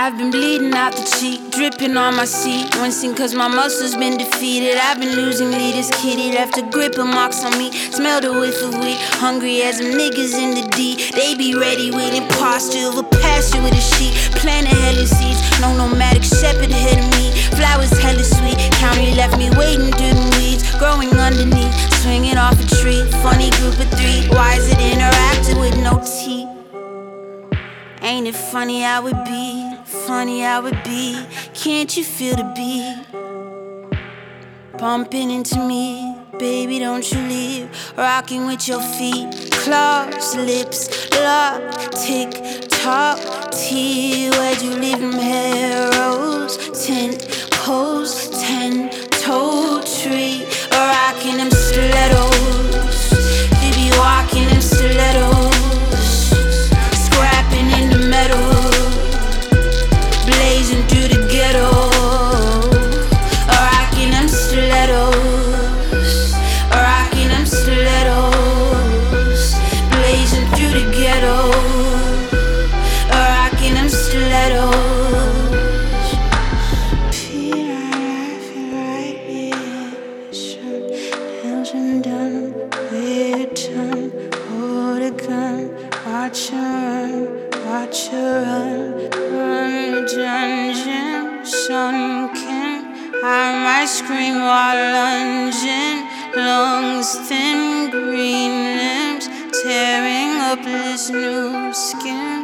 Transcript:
I've been bleeding out the cheek, dripping on my seat, wincing cause my muscles been defeated. I've been losing leaders, kitty left a grip and marks on me. Smell the whiff of weed, hungry as them niggas in the D. They be ready with imposture of a pasture with a sheep. Planting hella seeds, no nomadic shepherd ahead of me. Flowers hella sweet, county left me waiting through the weeds. Growing underneath, swinging off a tree. Funny group of three, why is it interacting with no teeth? Ain't it funny how it be, funny how it be? Can't you feel the beat bumping into me? Baby, don't you leave, rocking with your feet. Claws, lips, lock, tick, tock, tea. Where'd you leave them arrows? Tent post, 10-toe tree, rocking them stilettos. You be walking them stilettos. Blazing through the ghetto, rocking them stilettos, rocking them stilettos. Blazing through the ghetto, rocking them stilettos. Feel right, yeah. Nails and done, weird tongue, hold a gun, watch her run, watch her run. Dungeon, sunken, I might scream while lunging. Lungs thin, green limbs, tearing up this new skin.